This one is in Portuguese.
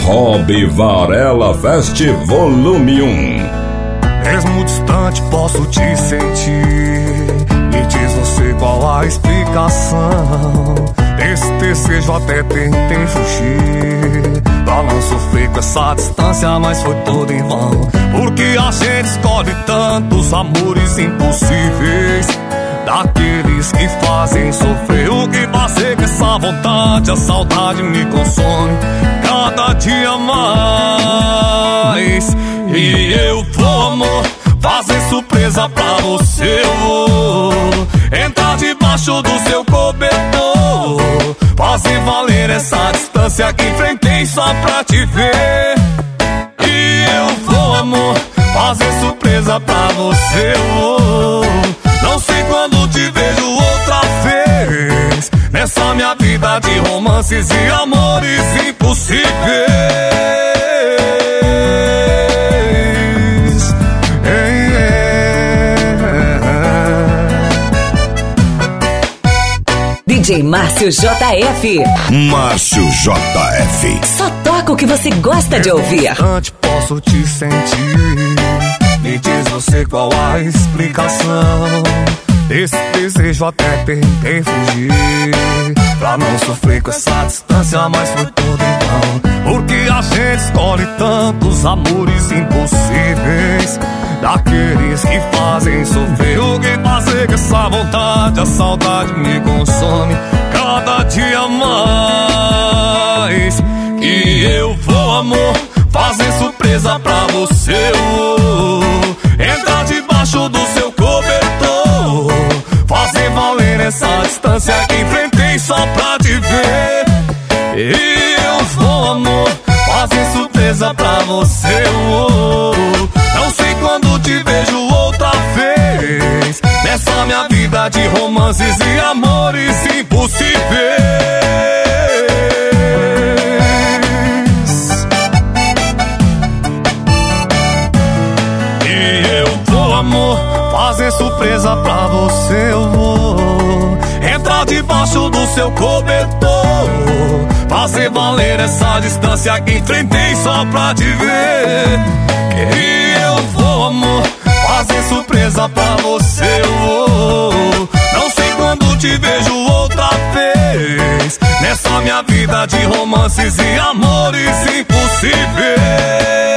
Rob Varela Fest Volume 1. Mesmo distante posso te sentir. Me diz você qual a explicação. Esse desejo até tentei fugir, pra não sofrer com essa distância, mas foi tudo em vão. Porque a gente escolhe tantos amores impossíveis, daqueles que fazem sofrer. O que fazer com essa vontade? A saudade me consome cada dia mais. E eu vou, amor, fazer surpresa pra você. Eu vou entrar debaixo do seu cobertor, fazer valer essa distância que enfrentei só pra te ver. E eu vou, amor, fazer surpresa pra você. Eu vou, não sei quando te vejo outra vez, nessa minha vida de romances e amores impossíveis. DJ Márcio JF. Márcio JF. Só toca o que você gosta de ouvir. Antes posso te sentir. Me diz você qual a explicação. Desse desejo até tentei fugir, pra não sofrer com essa distância, mas foi tudo em vão. Porque a gente escolhe tantos amores impossíveis, daqueles que fazem sofrer. O que fazer com essa vontade? A saudade me consome cada dia mais. E eu vou, amor, fazer surpresa pra você. Eu vou entrar debaixo do seu cobertor, fazer valer essa distância que enfrentei só pra te ver. E eu vou, amor, fazer surpresa pra você. Eu vou, não sei quando te vejo outra vez, nessa minha vida de romances e amores impossíveis. Amor, fazer surpresa pra você. Eu vou entrar debaixo do seu cobertor, fazer valer essa distância que enfrentei só pra te ver. E eu vou, amor, fazer surpresa pra você. Eu vou, não sei quando te vejo outra vez, nessa minha vida de romances e amores impossíveis.